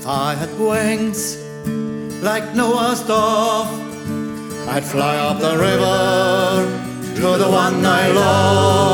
I had wings like Noah's dove, I'd fly up the river to the one I love.